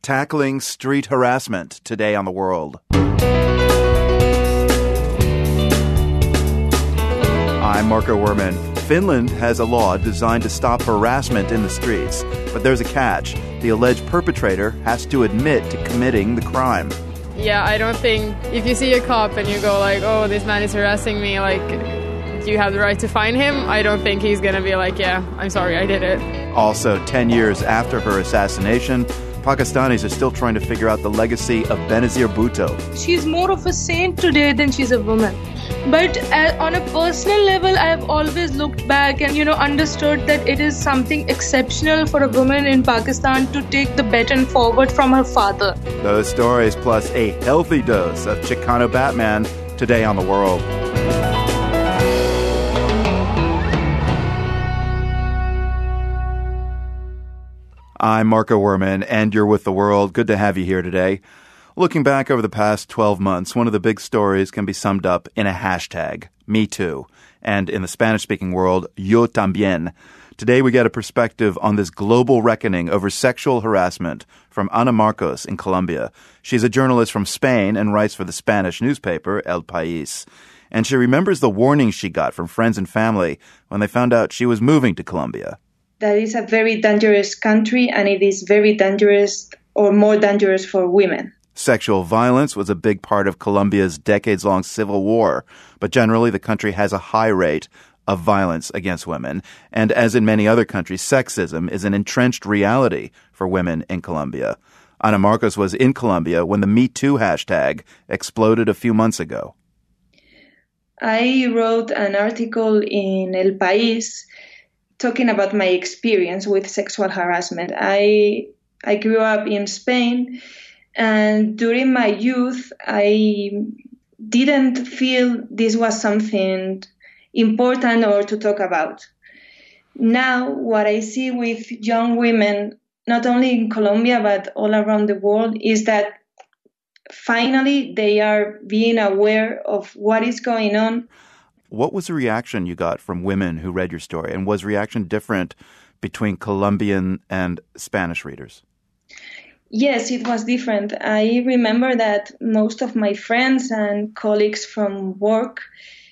Tackling street harassment today on The World. I'm Marco Werman. Finland has a law designed to stop harassment in the streets, but there's a catch. The alleged perpetrator has to admit to committing the crime. Yeah, I don't think if you see a cop and you go like, oh, this man is harassing me, like, you have the right to fine him. I don't think he's going to be like, yeah, I'm sorry, I did it. Also, 10 years after her assassination, Pakistanis are still trying to figure out the legacy of Benazir Bhutto. She's more of a saint today than she's a woman. But on a personal level, I've always looked back and, understood that it is something exceptional for a woman in Pakistan to take the baton forward from her father. Those stories plus a healthy dose of Chicano Batman today on The World. I'm Marco Werman, and you're with The World. Good to have you here today. Looking back over the past 12 months, one of the big stories can be summed up in a hashtag, Me Too, and in the Spanish-speaking world, Yo También. Today we get a perspective on this global reckoning over sexual harassment from Ana Marcos in Colombia. She's a journalist from Spain and writes for the Spanish newspaper El País. And she remembers the warnings she got from friends and family when they found out she was moving to Colombia. That is a very dangerous country, and it is very dangerous or more dangerous for women. Sexual violence was a big part of Colombia's decades-long civil war, but generally the country has a high rate of violence against women. And as in many other countries, sexism is an entrenched reality for women in Colombia. Ana Marcos was in Colombia when the Me Too hashtag exploded a few months ago. I wrote an article in El País talking about my experience with sexual harassment. I grew up in Spain, and during my youth, I didn't feel this was something important or to talk about. Now, what I see with young women, not only in Colombia, but all around the world, is that finally they are being aware of what is going on. What was the reaction you got from women who read your story? And was reaction different between Colombian and Spanish readers? Yes, it was different. I remember that most of my friends and colleagues from work,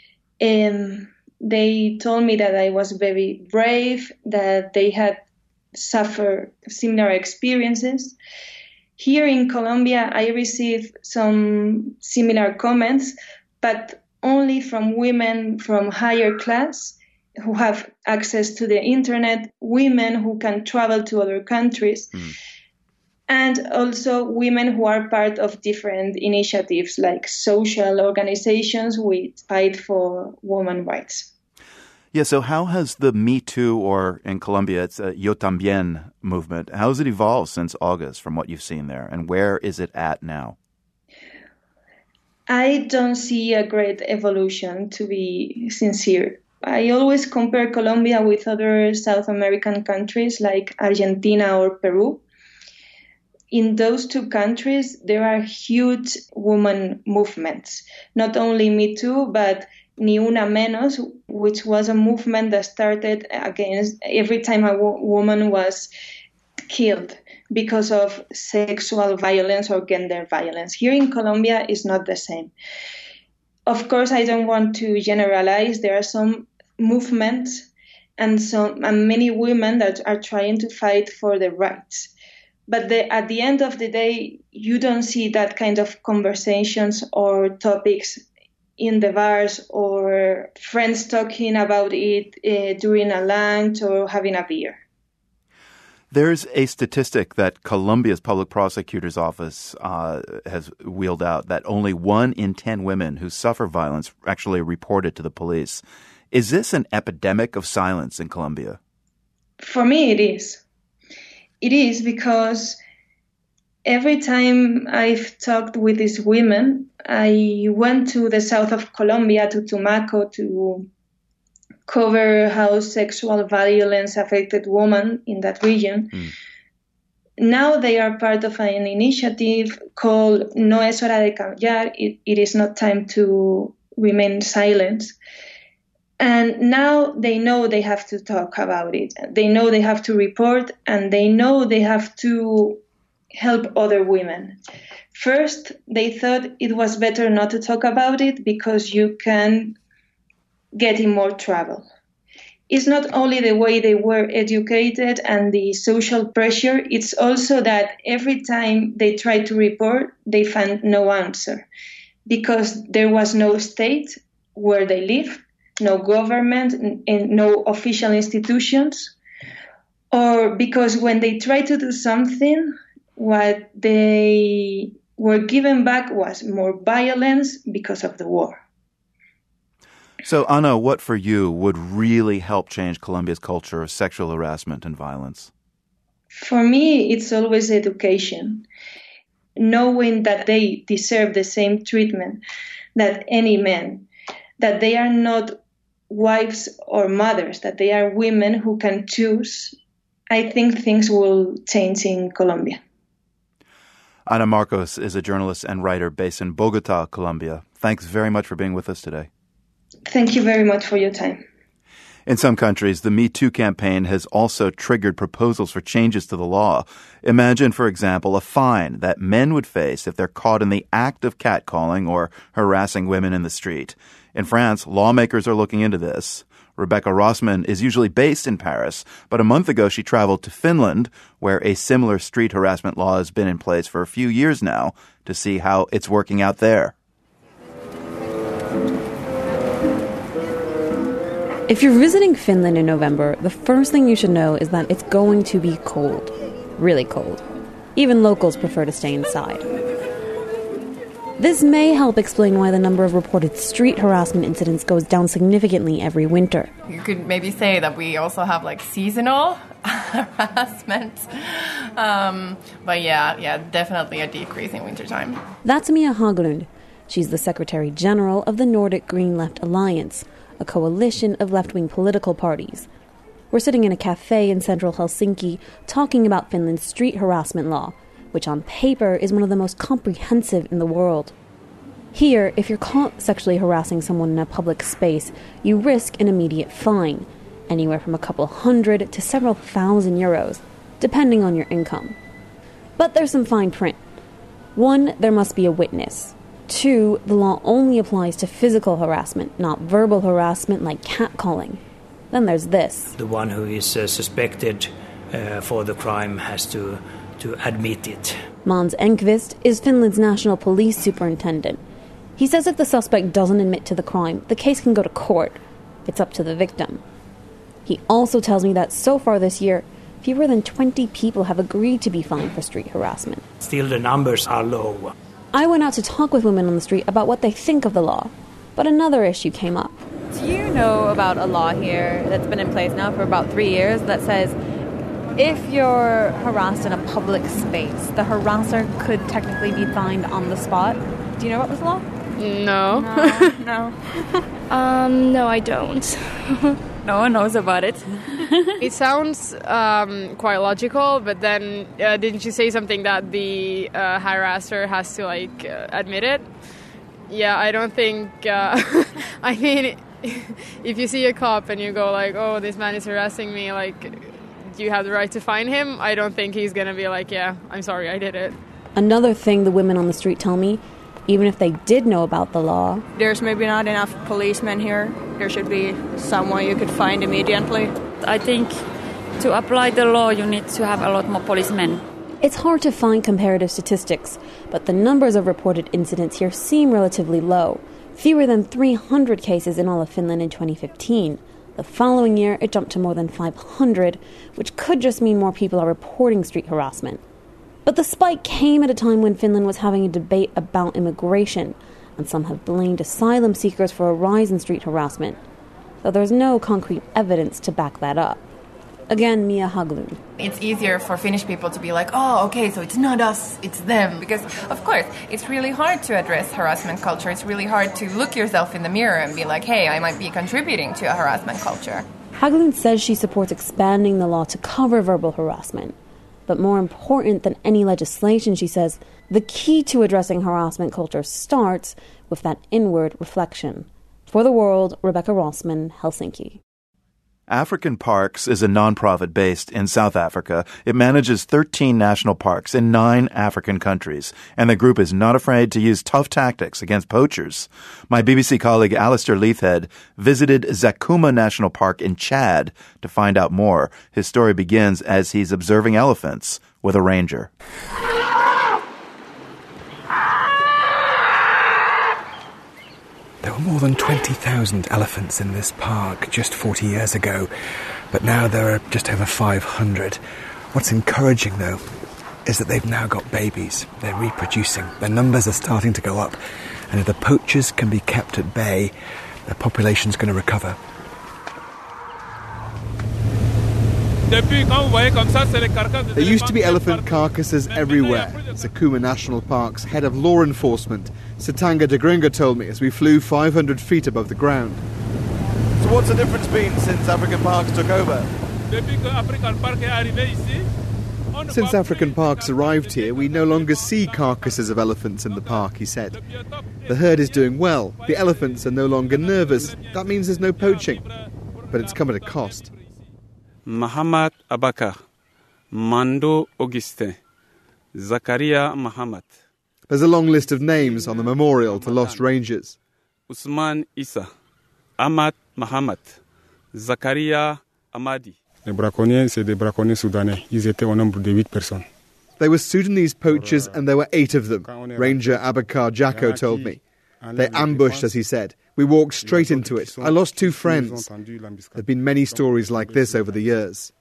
they told me that I was very brave, that they had suffered similar experiences. Here in Colombia, I received some similar comments, but only from women from higher class who have access to the internet, women who can travel to other countries, and also women who are part of different initiatives like social organizations which fight for women's rights. Yeah, so how has the Me Too, or in Colombia, it's a Yo También movement, how has it evolved since August from what you've seen there, and where is it at now? I don't see a great evolution, to be sincere. I always compare Colombia with other South American countries like Argentina or Peru. In those two countries, there are huge women movements. Not only Me Too, but Ni Una Menos, which was a movement that started against every time a woman was killed because of sexual violence or gender violence. Here in Colombia, it's not the same. Of course, I don't want to generalize. There are some movements and many women that are trying to fight for the rights. But at the end of the day, you don't see that kind of conversations or topics in the bars or friends talking about it during a lunch or having a beer. There's a statistic that Colombia's public prosecutor's office has wheeled out that only 1 in 10 women who suffer violence actually report it to the police. Is this an epidemic of silence in Colombia? For me, it is. It is because every time I've talked with these women, I went to the south of Colombia, to Tumaco, to cover how sexual violence affected women in that region. Now they are part of an initiative called No es hora de callar. It is not time to remain silent. And now they know they have to talk about it. They know they have to report, and they know they have to help other women. First, they thought it was better not to talk about it because you can get in more trouble. It's not only the way they were educated and the social pressure, it's also that every time they tried to report, they found no answer because there was no state where they live, no government, and no official institutions, or because when they tried to do something, what they were given back was more violence because of the war. So, Ana, what for you would really help change Colombia's culture of sexual harassment and violence? For me, it's always education. Knowing that they deserve the same treatment that any man, that they are not wives or mothers, that they are women who can choose. I think things will change in Colombia. Ana Marcos is a journalist and writer based in Bogota, Colombia. Thanks very much for being with us today. Thank you very much for your time. In some countries, the Me Too campaign has also triggered proposals for changes to the law. Imagine, for example, a fine that men would face if they're caught in the act of catcalling or harassing women in the street. In France, lawmakers are looking into this. Rebecca Rossman is usually based in Paris, but a month ago she traveled to Finland, where a similar street harassment law has been in place for a few years now, to see how it's working out there. If you're visiting Finland in November, the first thing you should know is that it's going to be cold. Really cold. Even locals prefer to stay inside. This may help explain why the number of reported street harassment incidents goes down significantly every winter. You could maybe say that we also have like seasonal harassment. But yeah, definitely a decrease in wintertime. That's Mia Haglund. She's the Secretary General of the Nordic Green Left Alliance, a coalition of left-wing political parties. We're sitting in a cafe in central Helsinki talking about Finland's street harassment law, which on paper is one of the most comprehensive in the world. Here, if you're caught sexually harassing someone in a public space, you risk an immediate fine, anywhere from a couple hundred to several thousand euros, depending on your income. But there's some fine print. 1, there must be a witness. 2, the law only applies to physical harassment, not verbal harassment like catcalling. Then there's this. The one who is suspected for the crime has to admit it. Måns Enqvist is Finland's national police superintendent. He says if the suspect doesn't admit to the crime, the case can go to court. It's up to the victim. He also tells me that so far this year, fewer than 20 people have agreed to be fined for street harassment. Still, the numbers are low. I went out to talk with women on the street about what they think of the law, but another issue came up. Do you know about a law here that's been in place now for about 3 years that says if you're harassed in a public space, the harasser could technically be fined on the spot? Do you know about this law? No. No. No, I don't. No one knows about it. It sounds quite logical, but then didn't you say something that the harasser has to admit it? Yeah, I don't think. I mean, if you see a cop and you go like, "Oh, this man is harassing me," you have the right to fine him. I don't think he's gonna be like, "Yeah, I'm sorry, I did it." Another thing the women on the street tell me, even if they did know about the law, There's maybe not enough policemen here. There should be someone you could find immediately. I think to apply the law, you need to have a lot more policemen. it's hard to find comparative statistics, but the numbers of reported incidents here seem relatively low. Fewer than 300 cases in all of Finland in 2015. The following year, it jumped to more than 500, which could just mean more people are reporting street harassment. But the spike came at a time when Finland was having a debate about immigration, and some have blamed asylum seekers for a rise in street harassment, though there's no concrete evidence to back that up. Again, Mia Haglund. It's easier for Finnish people to be like, oh, okay, so it's not us, it's them. Because, of course, it's really hard to address harassment culture. It's really hard to look yourself in the mirror and be like, hey, I might be contributing to a harassment culture. Haglund says she supports expanding the law to cover verbal harassment. But more important than any legislation, she says, the key to addressing harassment culture starts with that inward reflection. For The World, Rebecca Rossman, Helsinki. African Parks is a nonprofit based in South Africa. It manages 13 national parks in 9 African countries, and the group is not afraid to use tough tactics against poachers. My BBC colleague Alistair Leithhead visited Zakuma National Park in Chad to find out more. His story begins as he's observing elephants with a ranger. There were more than 20,000 elephants in this park just 40 years ago, but now there are just over 500. What's encouraging, though, is that they've now got babies. They're reproducing. Their numbers are starting to go up. And if the poachers can be kept at bay, the population's going to recover. There used to be elephant carcasses everywhere. Zakuma National Park's head of law enforcement, Sitanga Degringa, told me as we flew 500 feet above the ground. So what's the difference been since African Parks took over? Since African Parks arrived here, we no longer see carcasses of elephants in the park, he said. The herd is doing well. The elephants are no longer nervous. That means there's no poaching. But it's come at a cost. Muhammad Abakar, Mando Auguste, Zakaria Muhammad. There's a long list of names on the memorial to lost rangers. Usman Issa, Ahmad Muhammad, Zakaria Amadi. Les braconniers, c'est des braconniers soudanais. Ils étaient au nombre de 8 personnes. They were Sudanese poachers and there were 8 of them, Ranger Abakar Jacko told me. They ambushed, as he said. We walked straight into it. I lost 2 friends. There have been many stories like this over the years.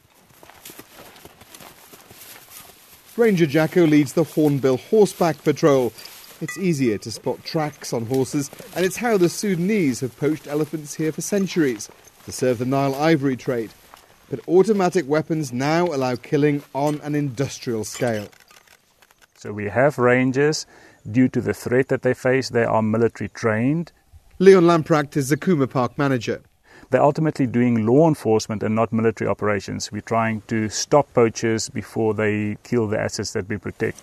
Ranger Jacko leads the Hornbill Horseback Patrol. It's easier to spot tracks on horses, and it's how the Sudanese have poached elephants here for centuries to serve the Nile ivory trade. But automatic weapons now allow killing on an industrial scale. So we have rangers. Due to the threat that they face, they are military trained. Leon Lampracht is Zakuma Park manager. They're ultimately doing law enforcement and not military operations. We're trying to stop poachers before they kill the assets that we protect.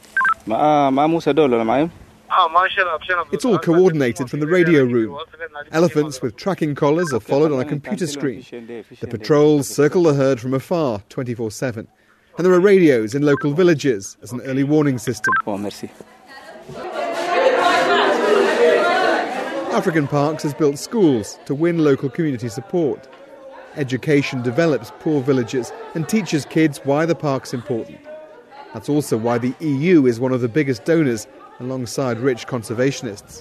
It's all coordinated from the radio room. Elephants with tracking collars are followed on a computer screen. The patrols circle the herd from afar, 24/7. And there are radios in local villages as an early warning system. African Parks has built schools to win local community support. Education develops poor villages and teaches kids why the park's important. That's also why the EU is one of the biggest donors, alongside rich conservationists.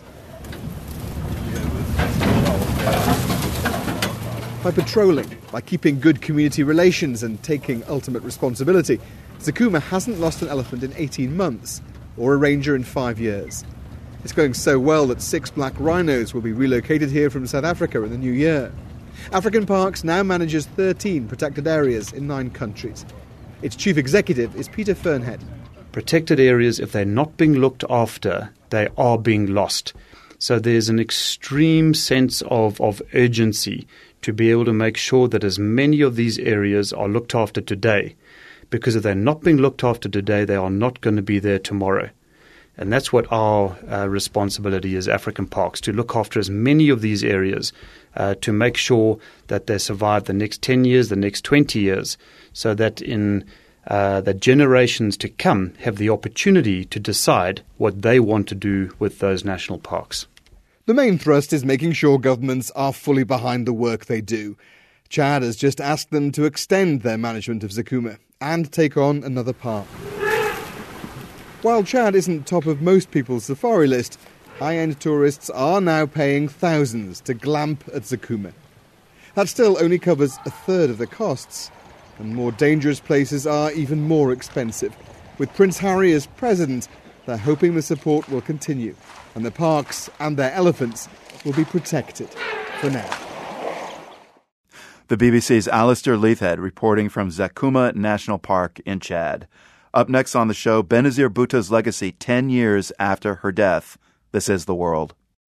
By patrolling, by keeping good community relations and taking ultimate responsibility, Zakuma hasn't lost an elephant in 18 months, or a ranger in 5 years. It's going so well that 6 black rhinos will be relocated here from South Africa in the new year. African Parks now manages 13 protected areas in 9 countries. Its chief executive is Peter Fernhead. Protected areas, if they're not being looked after, they are being lost. So there's an extreme sense of urgency to be able to make sure that as many of these areas are looked after today. Because if they're not being looked after today, they are not going to be there tomorrow. And that's what our responsibility is, African Parks, to look after as many of these areas to make sure that they survive the next 10 years, the next 20 years, so that in the generations to come have the opportunity to decide what they want to do with those national parks. The main thrust is making sure governments are fully behind the work they do. Chad has just asked them to extend their management of Zakuma and take on another park. While Chad isn't top of most people's safari list, high-end tourists are now paying thousands to glamp at Zakuma. That still only covers a third of the costs, and more dangerous places are even more expensive. With Prince Harry as president, they're hoping the support will continue, and the parks and their elephants will be protected for now. The BBC's Alistair Leithhead reporting from Zakuma National Park in Chad. Up next on the show, Benazir Bhutto's legacy 10 years after her death. This is The World.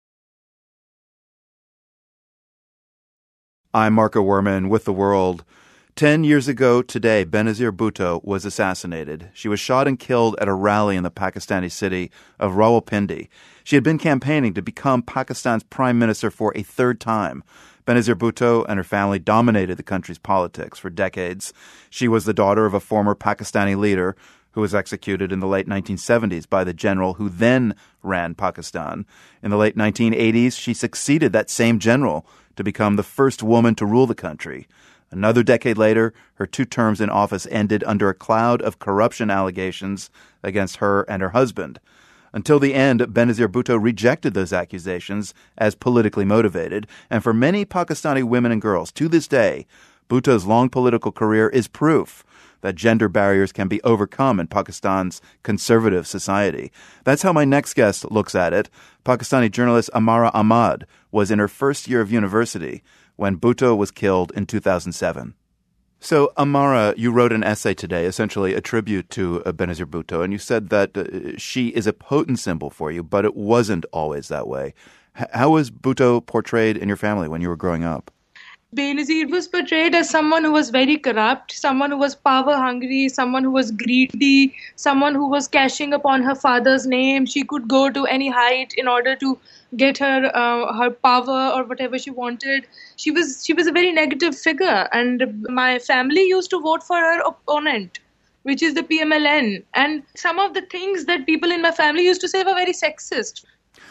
I'm Marco Werman with The World. 10 years ago today, Benazir Bhutto was assassinated. She was shot and killed at a rally in the Pakistani city of Rawalpindi. She had been campaigning to become Pakistan's prime minister for a 3rd time. Benazir Bhutto and her family dominated the country's politics for decades. She was the daughter of a former Pakistani leader who was executed in the late 1970s by the general who then ran Pakistan. In the late 1980s, she succeeded that same general to become the first woman to rule the country. Another decade later, her 2 terms in office ended under a cloud of corruption allegations against her and her husband. Until the end, Benazir Bhutto rejected those accusations as politically motivated, and for many Pakistani women and girls, to this day, Bhutto's long political career is proof that gender barriers can be overcome in Pakistan's conservative society. That's how my next guest looks at it. Pakistani journalist Amara Ahmad was in her first year of university when Bhutto was killed in 2007. So, Amara, you wrote an essay today, essentially a tribute to Benazir Bhutto, and you said that she is a potent symbol for you, but it wasn't always that way. How was Bhutto portrayed in your family when you were growing up? Benazir was portrayed as someone who was very corrupt, someone who was power hungry, someone who was greedy, someone who was cashing upon her father's name. She could go to any height in order to get her power or whatever she wanted. She was a very negative figure, and my family used to vote for her opponent, which is the PMLN. And some of the things that people in my family used to say were very sexist.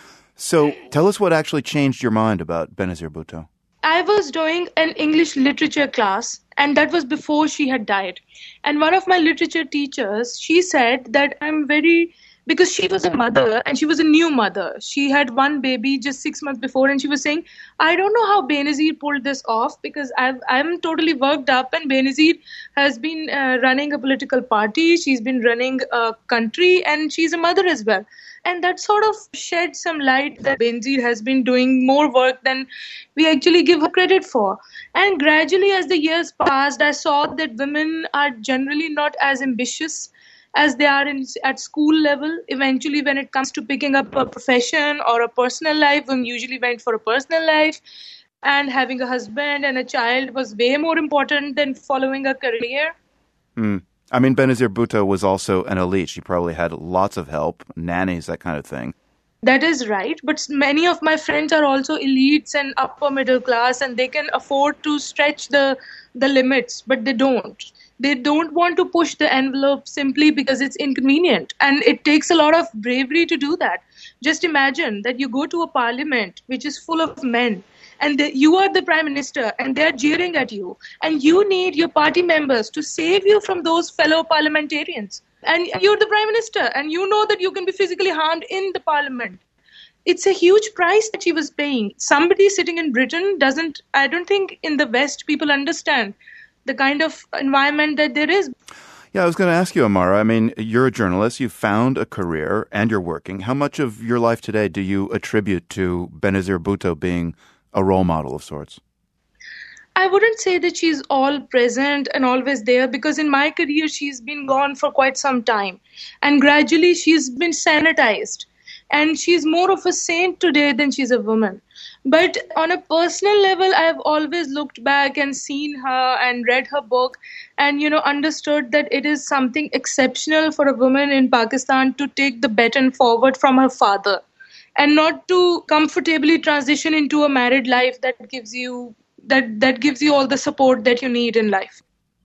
So tell us what actually changed your mind about Benazir Bhutto. I was doing an English literature class, and that was before she had died. And one of my literature teachers, she said that because she was a mother and she was a new mother. She had one baby just 6 months before, and she was saying, I don't know how Benazir pulled this off because I'm totally worked up, and Benazir has been running a political party. She's been running a country, and she's a mother as well. And that sort of shed some light that Benazir has been doing more work than we actually give her credit for. And gradually, as the years passed, I saw that women are generally not as ambitious as they are at school level. Eventually, when it comes to picking up a profession or a personal life, women usually went for a personal life. And having a husband and a child was way more important than following a career. I mean, Benazir Bhutto was also an elite. She probably had lots of help, nannies, that kind of thing. That is right. But many of my friends are also elites and upper middle class, and they can afford to stretch the limits, but they don't. They don't want to push the envelope simply because it's inconvenient. And it takes a lot of bravery to do that. Just imagine that you go to a parliament which is full of men, and you are the prime minister, and they're jeering at you. And you need your party members to save you from those fellow parliamentarians. And you're the prime minister, and you know that you can be physically harmed in the parliament. It's a huge price that she was paying. Somebody sitting in Britain I don't think in the West people understand the kind of environment that there is. Yeah, I was going to ask you, Amara, I mean, you're a journalist, you've found a career, and you're working. How much of your life today do you attribute to Benazir Bhutto being a role model of sorts? I wouldn't say that she's all present and always there, because in my career, she's been gone for quite some time. And gradually, she's been sanitized. And she's more of a saint today than she's a woman. But on a personal level, I've always looked back and seen her and read her book and, understood that it is something exceptional for a woman in Pakistan to take the baton forward from her father and not to comfortably transition into a married life that gives you all the support that you need in life.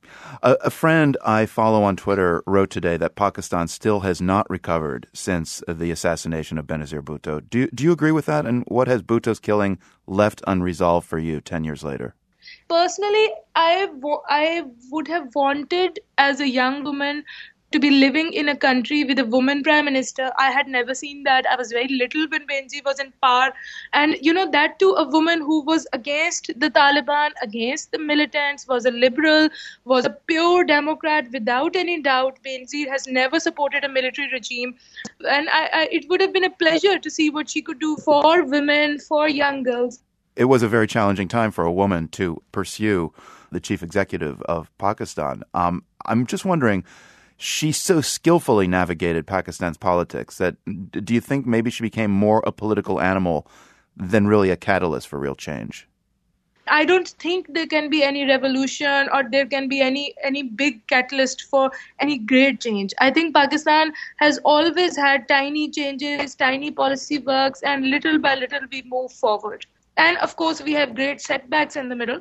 A friend I follow on Twitter wrote today that Pakistan still has not recovered since the assassination of Benazir Bhutto. Do you agree with that? And what has Bhutto's killing left unresolved for you 10 years later? Personally, I would have wanted as a young woman to be living in a country with a woman prime minister. I had never seen that. I was very little when Benazir was in power. And, that too, a woman who was against the Taliban, against the militants, was a liberal, was a pure Democrat without any doubt. Benazir has never supported a military regime. And it would have been a pleasure to see what she could do for women, for young girls. It was a very challenging time for a woman to pursue the chief executive of Pakistan. I'm just wondering, she so skillfully navigated Pakistan's politics that do you think maybe she became more a political animal than really a catalyst for real change? I don't think there can be any revolution or there can be any big catalyst for any great change. I think Pakistan has always had tiny changes, tiny policy works, and little by little we move forward. And of course, we have great setbacks in the middle.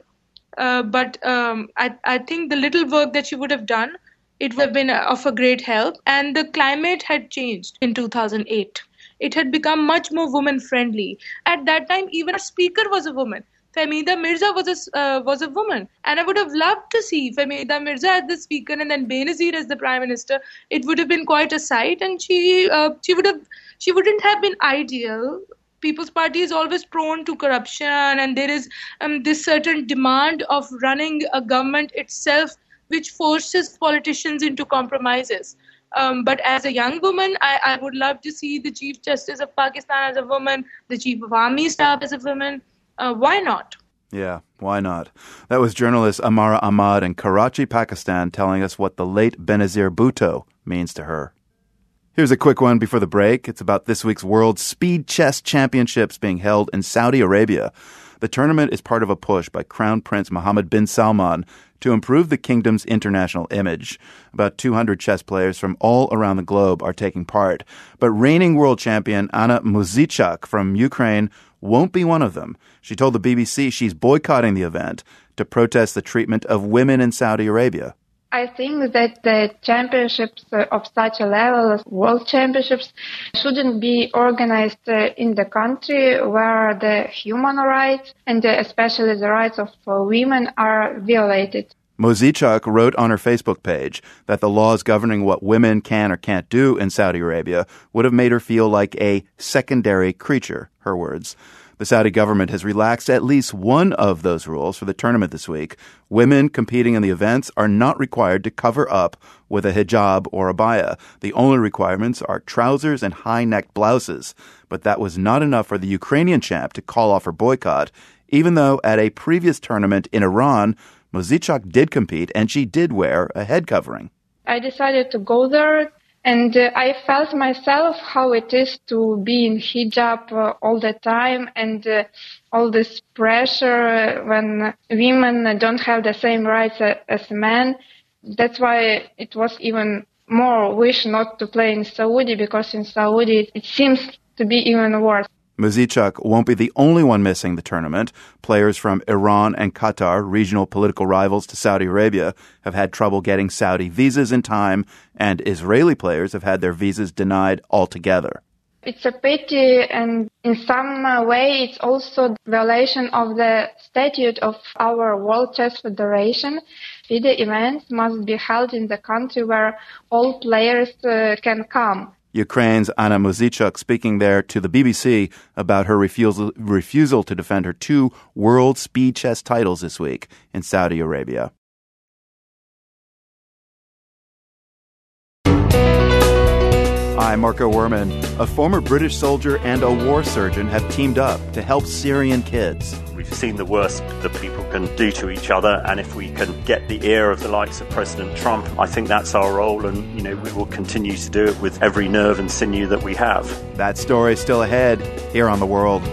But I think the little work that she would have done, it would have been of a great help. And the climate had changed in 2008. It had become much more woman-friendly. At that time, even our speaker was a woman. Fahmida Mirza was a woman. And I would have loved to see Fahmida Mirza as the speaker and then Benazir as the prime minister. It would have been quite a sight, and she wouldn't have been ideal. People's Party is always prone to corruption, and there is this certain demand of running a government itself which forces politicians into compromises. But as a young woman, I would love to see the Chief Justice of Pakistan as a woman, the Chief of Army Staff as a woman. Why not? Yeah, why not? That was journalist Amara Ahmad in Karachi, Pakistan, telling us what the late Benazir Bhutto means to her. Here's a quick one before the break. It's about this week's World Speed Chess Championships being held in Saudi Arabia. The tournament is part of a push by Crown Prince Mohammed bin Salman to improve the kingdom's international image. About 200 chess players from all around the globe are taking part. But reigning world champion Anna Muzychak from Ukraine won't be one of them. She told the BBC she's boycotting the event to protest the treatment of women in Saudi Arabia. I think that the championships of such a level as world championships shouldn't be organized in the country where the human rights and especially the rights of women are violated. Muzychak wrote on her Facebook page that the laws governing what women can or can't do in Saudi Arabia would have made her feel like a secondary creature, her words. The Saudi government has relaxed at least one of those rules for the tournament this week. Women competing in the events are not required to cover up with a hijab or abaya. The only requirements are trousers and high-necked blouses. But that was not enough for the Ukrainian champ to call off her boycott, even though at a previous tournament in Iran, Muzychak did compete and she did wear a head covering. I decided to go there. And I felt myself how it is to be in hijab all the time and all this pressure when women don't have the same rights as men. That's why it was even more wish not to play in Saudi, because in Saudi it seems to be even worse. Muzychak won't be the only one missing the tournament. Players from Iran and Qatar, regional political rivals to Saudi Arabia, have had trouble getting Saudi visas in time, and Israeli players have had their visas denied altogether. It's a pity, and in some way it's also violation of the statute of our World Chess Federation. FIDE events must be held in the country where all players can come. Ukraine's Anna Muzychak speaking there to the BBC about her refusal to defend her 2 world speed chess titles this week in Saudi Arabia. I'm Marco Werman. A former British soldier and a war surgeon have teamed up to help Syrian kids. We've seen the worst that people can do to each other, and if we can get the ear of the likes of President Trump, I think that's our role, and we will continue to do it with every nerve and sinew that we have. That story is still ahead here on The World.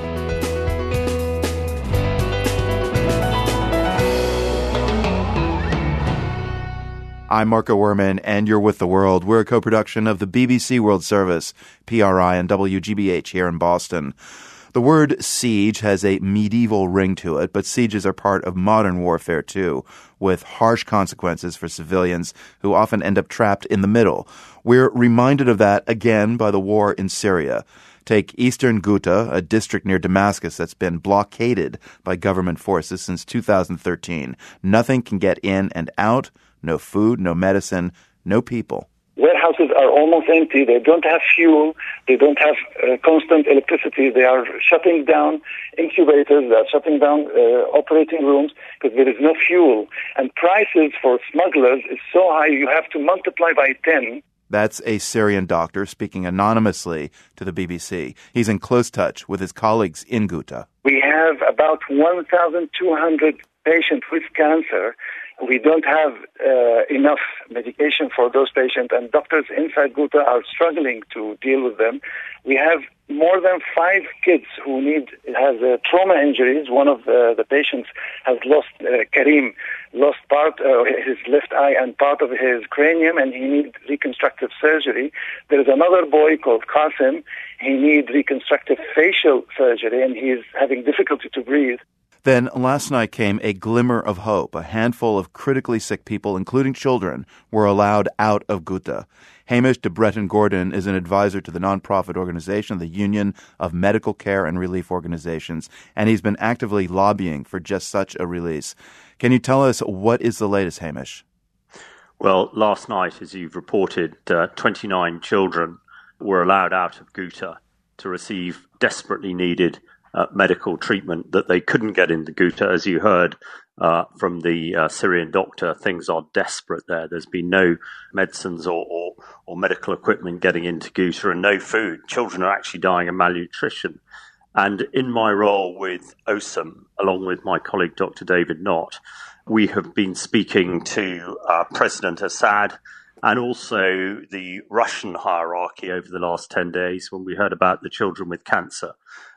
I'm Marco Werman, and you're with The World. We're a co-production of the BBC World Service, PRI, and WGBH here in Boston. The word siege has a medieval ring to it, but sieges are part of modern warfare too, with harsh consequences for civilians who often end up trapped in the middle. We're reminded of that again by the war in Syria. Take eastern Ghouta, a district near Damascus that's been blockaded by government forces since 2013. Nothing can get in and out. No food, no medicine, no people. Warehouses are almost empty. They don't have fuel. They don't have constant electricity. They are shutting down incubators. They are shutting down operating rooms because there is no fuel. And prices for smugglers is so high you have to multiply by 10. That's a Syrian doctor speaking anonymously to the BBC. He's in close touch with his colleagues in Ghouta. We have about 1,200 patients with cancer. We don't have enough medication for those patients, and doctors inside Ghouta are struggling to deal with them. We have more than 5 kids who has trauma injuries. One of the patients has lost, Karim, lost part of his left eye and part of his cranium, and he needs reconstructive surgery. There is another boy called Qasim. He needs reconstructive facial surgery, and he's having difficulty to breathe. Then last night came a glimmer of hope. A handful of critically sick people, including children, were allowed out of Ghouta. Hamish de Breton-Gordon is an advisor to the nonprofit organization, the Union of Medical Care and Relief Organizations, and he's been actively lobbying for just such a release. Can you tell us what is the latest, Hamish? Well, last night, as you've reported, 29 children were allowed out of Ghouta to receive desperately needed medical treatment that they couldn't get in the Ghouta. As you heard from the Syrian doctor, things are desperate there. There's been no medicines or medical equipment getting into Ghouta and no food. Children are actually dying of malnutrition. And in my role with OSAM, along with my colleague Dr. David Nott, we have been speaking to President Assad and also the Russian hierarchy over the last 10 days when we heard about the children with cancer,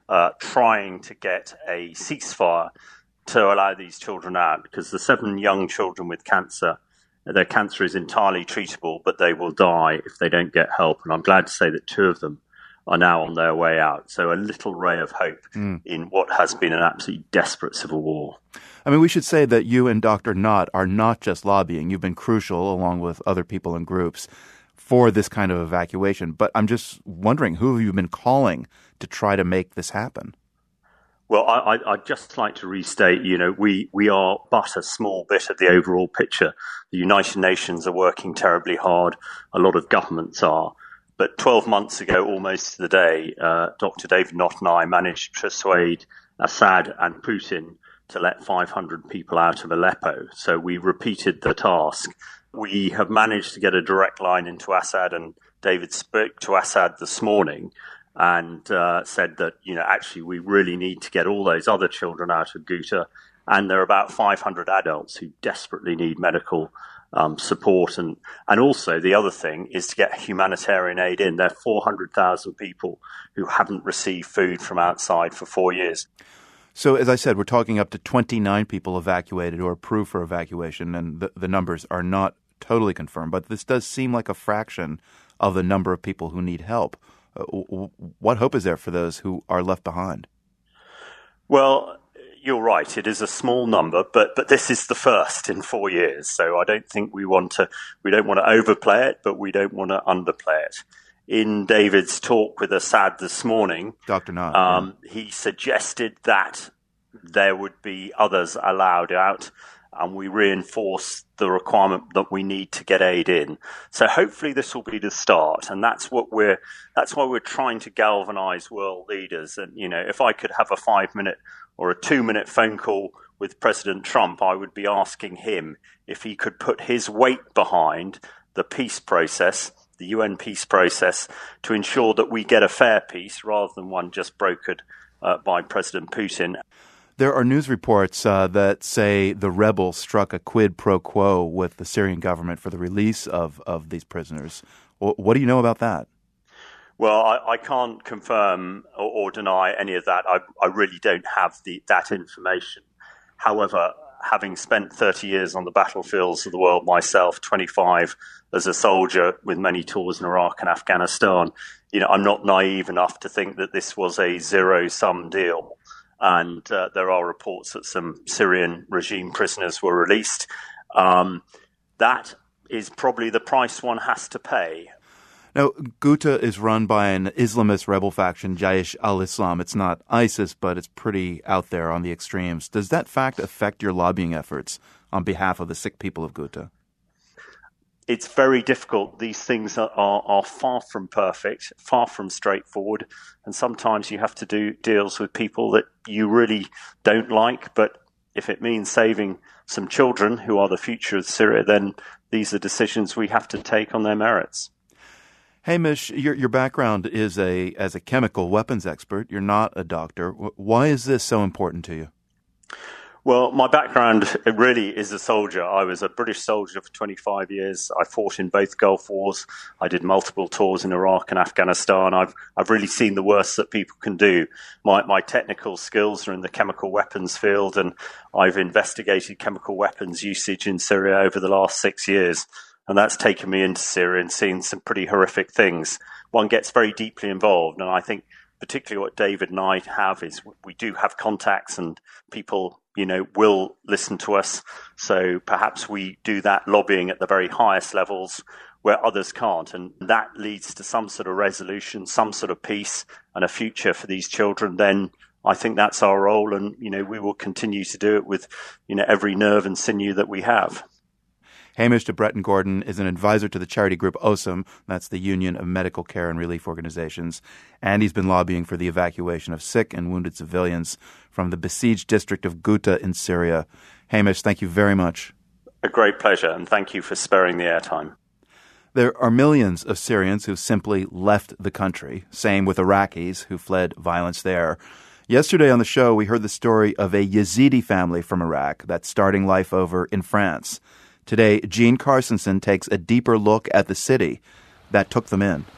trying to get a ceasefire to allow these children out, because the 7 young children with cancer, their cancer is entirely treatable, but they will die if they don't get help. And I'm glad to say that 2 of them are now on their way out. So a little ray of hope in what has been an absolutely desperate civil war. I mean, we should say that you and Dr. Nott are not just lobbying. You've been crucial, along with other people and groups, for this kind of evacuation. But I'm just wondering, who have you been calling to try to make this happen? Well, I'd just like to restate, we are but a small bit of the overall picture. The United Nations are working terribly hard. A lot of governments are. But 12 months ago, almost to the day, Dr. David Nott and I managed to persuade Assad and Putin to let 500 people out of Aleppo. So we repeated the task. We have managed to get a direct line into Assad, and David spoke to Assad this morning and said that, actually we really need to get all those other children out of Ghouta. And there are about 500 adults who desperately need medical support. And also the other thing is to get humanitarian aid in. There are 400,000 people who haven't received food from outside for 4 years. So, as I said, we're talking up to 29 people evacuated or approved for evacuation, and the numbers are not totally confirmed. But this does seem like a fraction of the number of people who need help. What hope is there for those who are left behind? Well, you're right. It is a small number, but this is the first in 4 years. So I don't think we don't want to overplay it, but we don't want to underplay it. In David's talk with Assad this morning, Dr. Nott, he suggested that there would be others allowed out, and we reinforced the requirement that we need to get aid in. So hopefully this will be the start, and that's why we're trying to galvanize world leaders. And if I could have a 5-minute or a 2-minute phone call with President Trump, I would be asking him if he could put his weight behind the peace process, the UN peace process, to ensure that we get a fair peace rather than one just brokered by President Putin. There are news reports that say the rebels struck a quid pro quo with the Syrian government for the release of these prisoners. What do you know about that? Well, I can't confirm or deny any of that. I really don't have that information. However, having spent 30 years on the battlefields of the world myself, 25 as a soldier with many tours in Iraq and Afghanistan, I'm not naive enough to think that this was a zero-sum deal. And there are reports that some Syrian regime prisoners were released. That is probably the price one has to pay. Now, Ghouta is run by an Islamist rebel faction, Jaish al-Islam. It's not ISIS, but it's pretty out there on the extremes. Does that fact affect your lobbying efforts on behalf of the sick people of Ghouta? It's very difficult. These things are far from perfect, far from straightforward, and sometimes you have to do deals with people that you really don't like, but if it means saving some children who are the future of Syria, then these are decisions we have to take on their merits. Hamish, your background is as a chemical weapons expert. You're not a doctor. Why is this so important to you? Well, my background really is a soldier. I was a British soldier for 25 years. I fought in both Gulf Wars. I did multiple tours in Iraq and Afghanistan. I've really seen the worst that people can do. My technical skills are in the chemical weapons field, and I've investigated chemical weapons usage in Syria over the last 6 years. And that's taken me into Syria and seen some pretty horrific things. One gets very deeply involved. And I think particularly what David and I have is we do have contacts and people, will listen to us. So perhaps we do that lobbying at the very highest levels where others can't. And that leads to some sort of resolution, some sort of peace and a future for these children. Then I think that's our role. And, we will continue to do it with, every nerve and sinew that we have. Hamish de Bretton Gordon is an advisor to the charity group OSOM, that's the Union of Medical Care and Relief Organizations, and he's been lobbying for the evacuation of sick and wounded civilians from the besieged district of Ghouta in Syria. Hamish, thank you very much. A great pleasure, and thank you for sparing the airtime. There are millions of Syrians who simply left the country, same with Iraqis who fled violence there. Yesterday on the show, we heard the story of a Yazidi family from Iraq that's starting life over in France. Today, Jean Carsonson takes a deeper look at the city that took them in.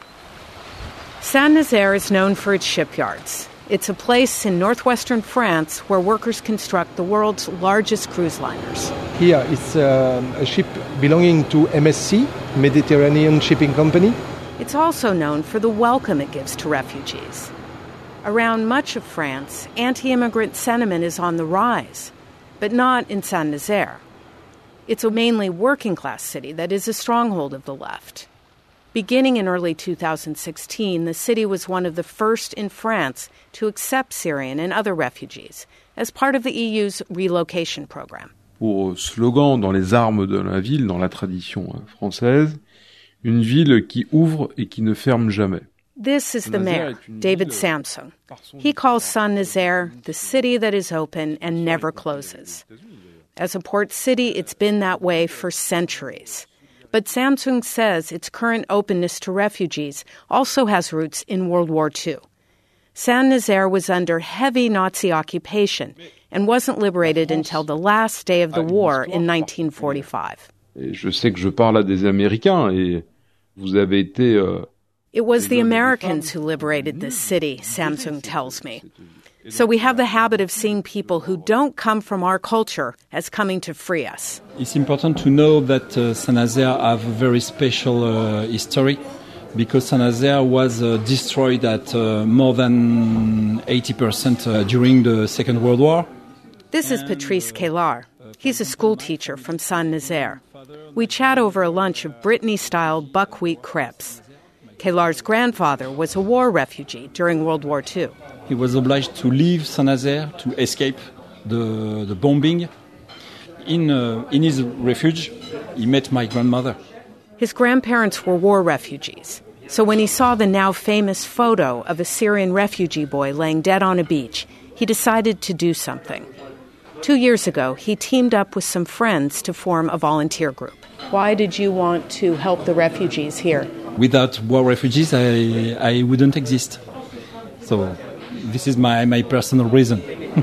Saint-Nazaire is known for its shipyards. It's a place in northwestern France where workers construct the world's largest cruise liners. Here it's a ship belonging to MSC, Mediterranean Shipping Company. It's also known for the welcome it gives to refugees. Around much of France, anti-immigrant sentiment is on the rise, but not in Saint-Nazaire. It's a mainly working-class city that is a stronghold of the left. Beginning in early 2016, the city was one of the first in France to accept Syrian and other refugees as part of the EU's relocation program. Pour slogan dans les armes de la ville, dans la tradition française, une ville qui ouvre et qui ne ferme jamais. This is the mayor, David Samsung. He calls Saint-Nazaire the city that is open and never closes. As a port city, it's been that way for centuries. But Samsung says its current openness to refugees also has roots in World War II. Saint-Nazaire was under heavy Nazi occupation and wasn't liberated until the last day of the war in 1945. Je sais que je parle à des Américains et vous avez été... It was the Americans who liberated this city, Samsung tells me. So we have the habit of seeing people who don't come from our culture as coming to free us. It's important to know that Saint-Nazaire have a very special history because Saint-Nazaire was destroyed at more than 80% during the Second World War. This is Patrice Kellar. He's a school teacher from Saint-Nazaire. We chat over a lunch of Brittany-style buckwheat crepes. Kellar's grandfather was a war refugee during World War II. He was obliged to leave Saint-Nazaire to escape the bombing. In his refuge, he met my grandmother. His grandparents were war refugees. So when he saw the now famous photo of a Syrian refugee boy laying dead on a beach, he decided to do something. 2 years ago, he teamed up with some friends to form a volunteer group. Why did you want to help the refugees here? Without war refugees, I wouldn't exist. So this is my personal reason.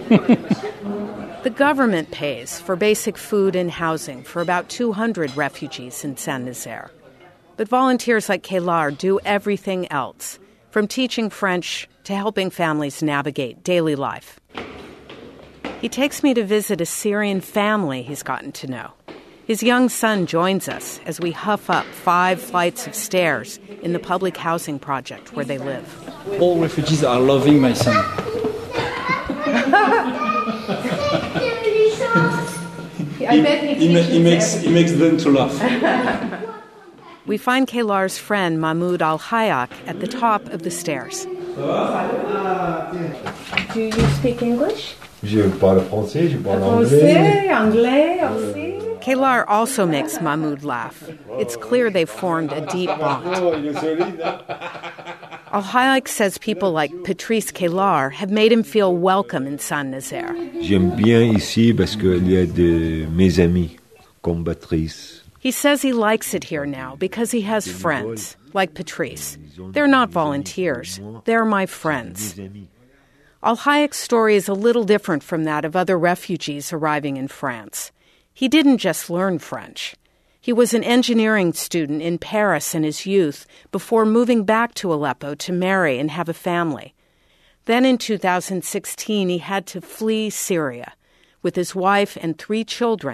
The government pays for basic food and housing for about 200 refugees in Saint-Nazaire. But volunteers like Kellar do everything else, from teaching French to helping families navigate daily life. He takes me to visit a Syrian family he's gotten to know. His young son joins us as we huff up 5 flights of stairs in the public housing project where they live. All refugees are loving my son. I bet he makes them to laugh. We find Kellar's friend Mahmoud Al-Hayak at the top of the stairs. Do you speak English? Je parle français, je parle anglais. Anglais aussi. Kellar also makes Mahmoud laugh. It's clear they've formed a deep bond. Al-Hayak says people like Patrice Kellar have made him feel welcome in Saint-Nazaire. J'aime bien ici parce qu'il y a de mes amis, comme Patrice. He says he likes it here now because he has friends, like Patrice. They're not volunteers. They're my friends. Al-Hayak's story is a little different from that of other refugees arriving in France. He didn't just learn French. He was an engineering student in Paris in his youth before moving back to Aleppo to marry and have a family. Then in 2016, he had to flee Syria with his wife and 3 children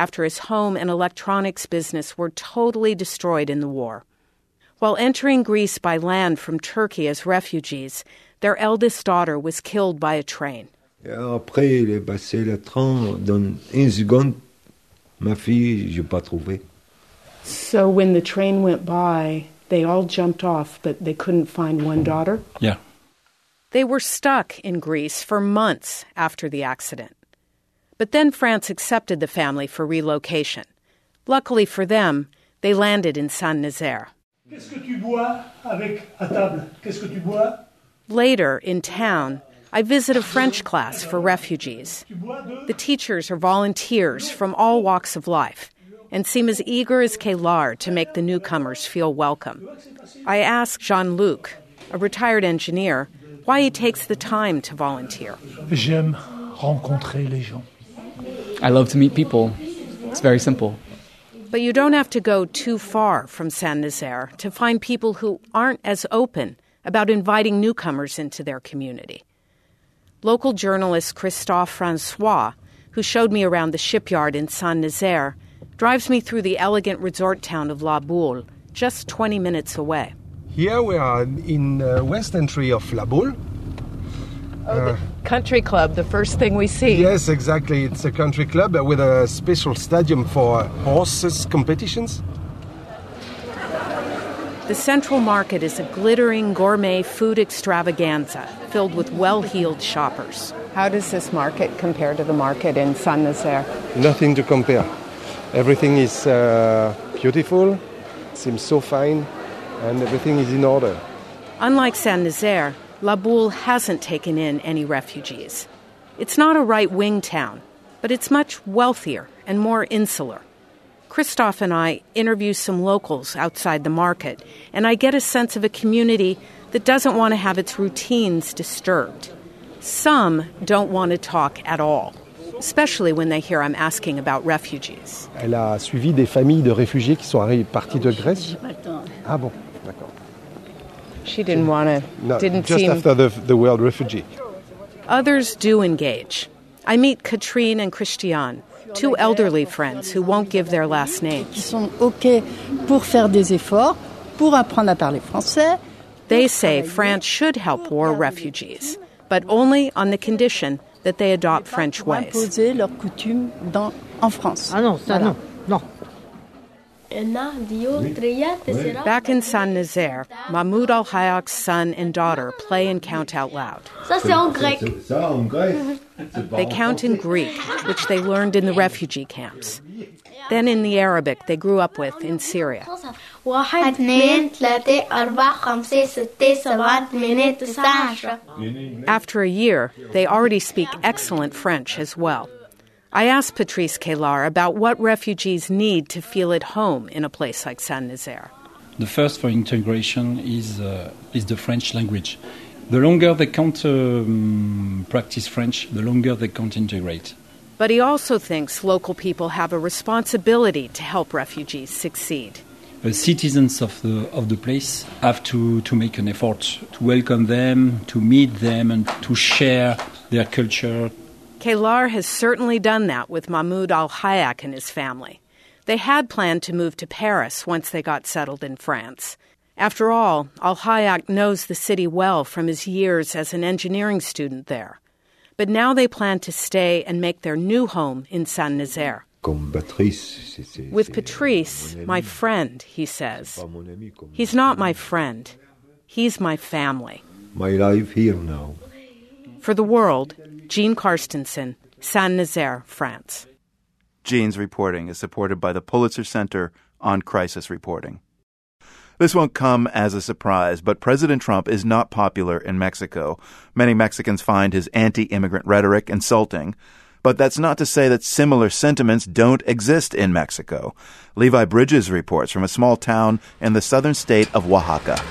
after his home and electronics business were totally destroyed in the war. While entering Greece by land from Turkey as refugees, their eldest daughter was killed by a train. Après, il est passé le train. Dans une seconde, ma fille, je n'ai pas trouvé. So when the train went by, they all jumped off, but they couldn't find one daughter? Yeah. They were stuck in Greece for months after the accident. But then France accepted the family for relocation. Luckily for them, they landed in Saint-Nazaire. Qu'est-ce que tu bois avec à table? Qu'est-ce que tu bois? Later, in town, I visit a French class for refugees. The teachers are volunteers from all walks of life and seem as eager as Kélar to make the newcomers feel welcome. I ask Jean-Luc, a retired engineer, why he takes the time to volunteer. J'aime rencontrer les gens. I love to meet people. It's very simple. But you don't have to go too far from Saint-Nazaire to find people who aren't as open about inviting newcomers into their community. Local journalist Christophe Francois, who showed me around the shipyard in Saint-Nazaire, drives me through the elegant resort town of La Boule, just 20 minutes away. Here we are in the west entry of La Boule. The country club, the first thing we see. Yes, exactly. It's a country club with a special stadium for horses competitions. The central market is a glittering gourmet food extravaganza filled with well-heeled shoppers. How does this market compare to the market in Saint-Nazaire? Nothing to compare. Everything is beautiful, seems so fine, and everything is in order. Unlike Saint-Nazaire, La Boule hasn't taken in any refugees. It's not a right-wing town, but it's much wealthier and more insular. Christophe and I interview some locals outside the market, and I get a sense of a community that doesn't want to have its routines disturbed. Some don't want to talk at all, especially when they hear I'm asking about refugees. Elle a suivi des familles de réfugiés qui sont partis de Grèce. Ah bon, d'accord. She didn't want to, No, didn't just seem... after the world refugee. Others do engage. I meet Catherine and Christiane, two elderly friends who won't give their last names. Qui sont OK pour faire des efforts, pour apprendre à parler français. They say France should help war refugees, but only on the condition that they adopt French ways. Imposer leurs coutumes en France. Ah non, ça Voilà. non, non. Back in Saint-Nazaire, Mahmoud Al-Hayak's son and daughter play and count out loud. Ça c'est en grec. They count in Greek, which they learned in the refugee camps. Then in the Arabic they grew up with in Syria. واحد اثنين ثلاثة أربعة خمسة ستة سبعة ثمانية تسعة عشرة. After a year, they already speak excellent French as well. I asked Patrice Kélar about what refugees need to feel at home in a place like Saint-Nazaire. The first for integration is the French language. The longer they can't practice French, the longer they can't integrate. But he also thinks local people have a responsibility to help refugees succeed. Citizens of the place have to make an effort to welcome them, to meet them, and to share their culture. Kélar has certainly done that with Mahmoud Al-Hayak and his family. They had planned to move to Paris once they got settled in France. After all, Al-Hayak knows the city well from his years as an engineering student there. But now they plan to stay and make their new home in Saint-Nazaire. With Patrice, my friend, he says. He's not my friend. He's my family. My life here now. For The World, Jean Carstensen, Saint-Nazaire, France. Jean's reporting is supported by the Pulitzer Center on Crisis Reporting. This won't come as a surprise, but President Trump is not popular in Mexico. Many Mexicans find his anti-immigrant rhetoric insulting. But that's not to say that similar sentiments don't exist in Mexico. Levi Bridges reports from a small town in the southern state of Oaxaca.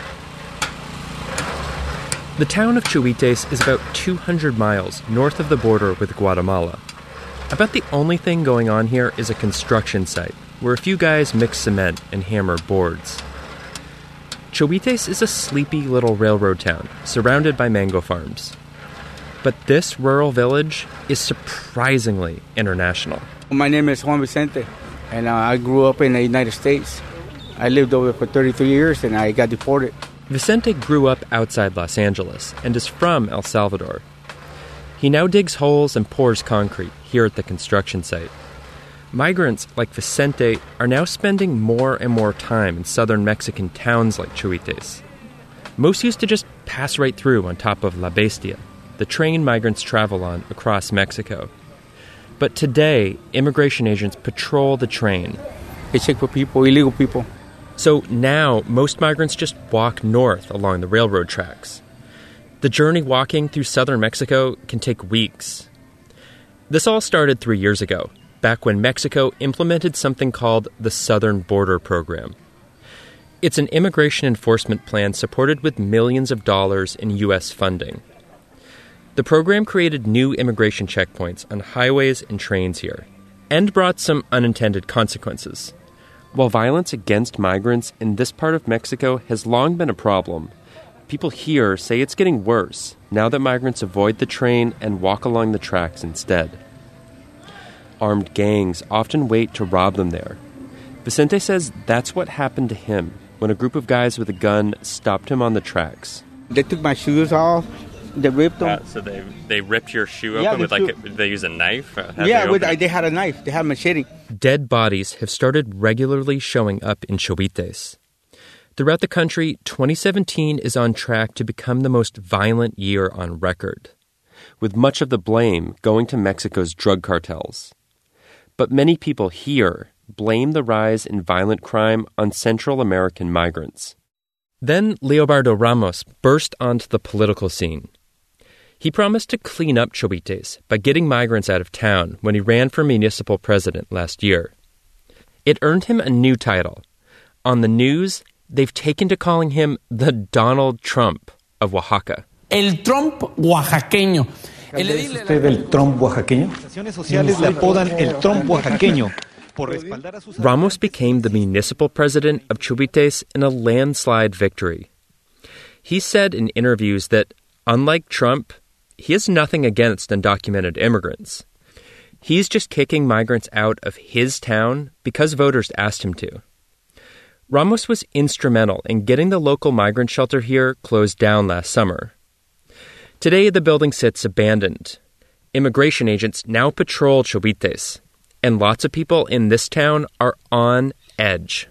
The town of Chuites is about 200 miles north of the border with Guatemala. About the only thing going on here is a construction site, where a few guys mix cement and hammer boards. Chuites is a sleepy little railroad town, surrounded by mango farms. But this rural village is surprisingly international. My name is Juan Vicente, and I grew up in the United States. I lived over for 33 years, and I got deported. Vicente grew up outside Los Angeles and is from El Salvador. He now digs holes and pours concrete here at the construction site. Migrants like Vicente are now spending more and more time in southern Mexican towns like Chahuites. Most used to just pass right through on top of La Bestia, the train migrants travel on across Mexico. But today, immigration agents patrol the train. They check for people, illegal people. So now, most migrants just walk north along the railroad tracks. The journey walking through southern Mexico can take weeks. This all started 3 years ago, back when Mexico implemented something called the Southern Border Program. It's an immigration enforcement plan supported with millions of dollars in U.S. funding. The program created new immigration checkpoints on highways and trains here, and brought some unintended consequences. While violence against migrants in this part of Mexico has long been a problem, people here say it's getting worse now that migrants avoid the train and walk along the tracks instead. Armed gangs often wait to rob them there. Vicente says that's what happened to him when a group of guys with a gun stopped him on the tracks. They took my shoes off. They ripped them. So they ripped your shoe open with they use a knife? They had a knife. They had a machete. Dead bodies have started regularly showing up in Chahuites. Throughout the country, 2017 is on track to become the most violent year on record, with much of the blame going to Mexico's drug cartels. But many people here blame the rise in violent crime on Central American migrants. Then Leobardo Ramos burst onto the political scene. He promised to clean up Chahuites by getting migrants out of town when he ran for municipal president last year. It earned him a new title. On the news, they've taken to calling him the Donald Trump of Oaxaca. El Trump oaxaqueño. ¿Es usted el Trump oaxaqueño? Las sociales le apodan el Trump oaxaqueño. Ramos became the municipal president of Chahuites in a landslide victory. He said in interviews that, unlike Trump, he has nothing against undocumented immigrants. He's just kicking migrants out of his town because voters asked him to. Ramos was instrumental in getting the local migrant shelter here closed down last summer. Today, the building sits abandoned. Immigration agents now patrol Chahuites, and lots of people in this town are on edge.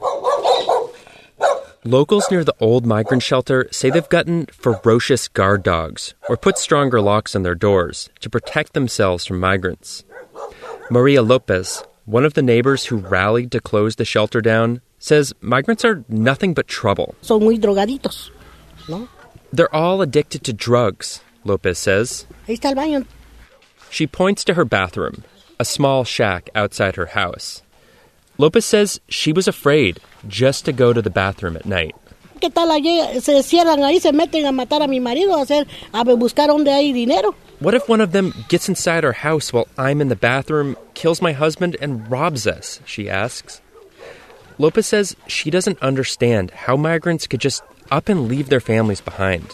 Locals near the old migrant shelter say they've gotten ferocious guard dogs or put stronger locks on their doors to protect themselves from migrants. Maria Lopez, one of the neighbors who rallied to close the shelter down, says migrants are nothing but trouble. Son muy drogaditos, ¿no? They're all addicted to drugs, Lopez says. Ahí está el baño. She points to her bathroom, a small shack outside her house. Lopez says she was afraid just to go to the bathroom at night. ¿Qué tal allí? Se cierran ahí, se meten a matar a mi marido, a buscar donde hay dinero. What if one of them gets inside our house while I'm in the bathroom, kills my husband, and robs us? She asks. Lopez says she doesn't understand how migrants could just up and leave their families behind.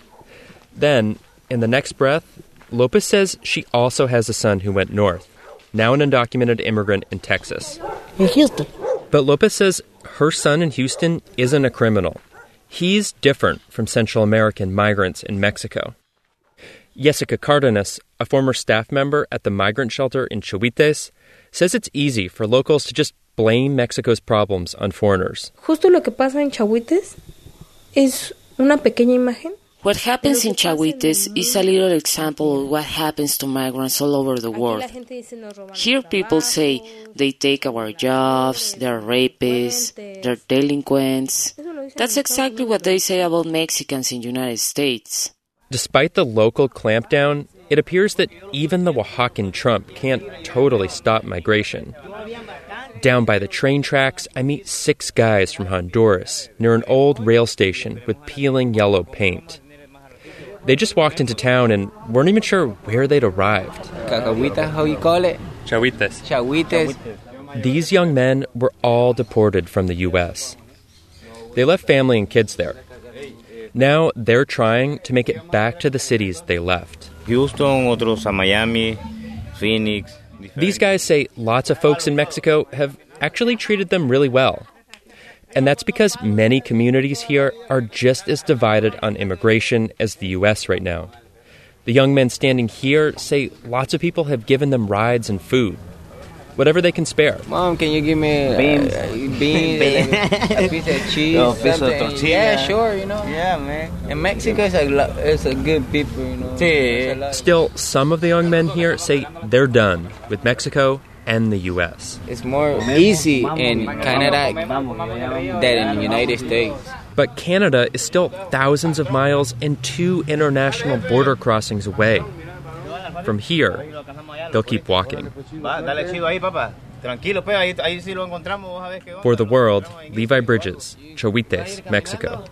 Then, in the next breath, Lopez says she also has a son who went north, now an undocumented immigrant in Texas. In Houston. But Lopez says her son in Houston isn't a criminal. He's different from Central American migrants in Mexico. Jessica Cardenas, a former staff member at the migrant shelter in Chahuites, says it's easy for locals to just blame Mexico's problems on foreigners. Justo lo que pasa en Chahuites es una pequeña imagen. What happens in Chahuites is a little example of what happens to migrants all over the world. Here people say they take our jobs, they're rapists, they're delinquents. That's exactly what they say about Mexicans in the United States. Despite the local clampdown, it appears that even the Oaxacan Trump can't totally stop migration. Down by the train tracks, I meet 6 guys from Honduras near an old rail station with peeling yellow paint. They just walked into town and weren't even sure where they'd arrived. Cacahuita, how you call it? Chahuites. Chahuites. These young men were all deported from the U.S. They left family and kids there. Now they're trying to make it back to the cities they left. Houston, otros a Miami, Phoenix. These guys say lots of folks in Mexico have actually treated them really well. And that's because many communities here are just as divided on immigration as the U.S. right now. The young men standing here say lots of people have given them rides and food, whatever they can spare. Mom, can you give me beans, a piece of cheese, a piece of tortilla? Yeah, sure, you know. Yeah, man. In Mexico, it's a good people, you know. Sí. Still, some of the young men here say they're done with Mexico and the U.S. It's more easy in Canada than in the United States. But Canada is still thousands of miles and 2 international border crossings away. From here, they'll keep walking. For the World, Levi Bridges, Chahuites, Mexico.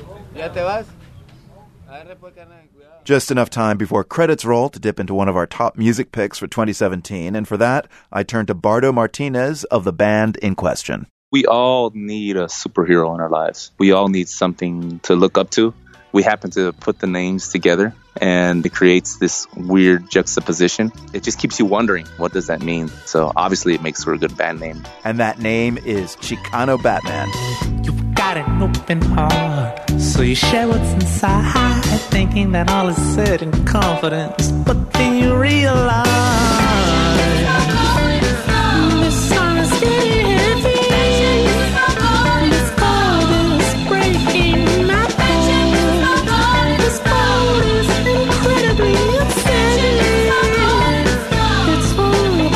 Just enough time before credits roll to dip into one of our top music picks for 2017, and for that, I turn to Bardo Martinez of the band in question. We all need a superhero in our lives. We all need something to look up to. We happen to put the names together, and it creates this weird juxtaposition. It just keeps you wondering, what does that mean? So obviously it makes for a good band name. And that name is Chicano Batman. You've got an open heart, so you share what's inside, thinking that all is said in confidence, but then you realize this song is getting heavy. This chord is breaking my bones. This boat is incredibly upsetting. It's falling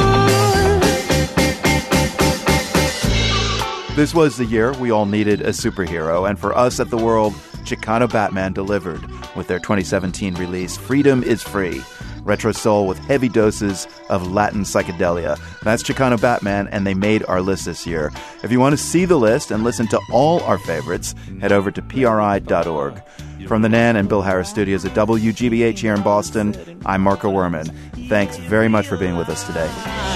apart. This was the year we all needed a superhero, and for us at The World, Chicano Batman delivered with their 2017 release, Freedom is Free, retro soul with heavy doses of Latin psychedelia. That's Chicano Batman, and they made our list this year. If you want to see the list and listen to all our favorites, head over to PRI.org. From the Nan and Bill Harris studios at WGBH here in Boston, I'm Marco Werman. Thanks very much for being with us today.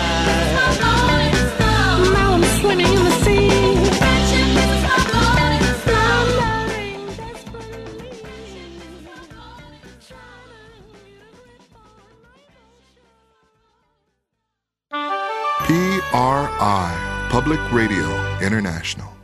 Now I'm swimming in the sea. PRI, Public Radio International.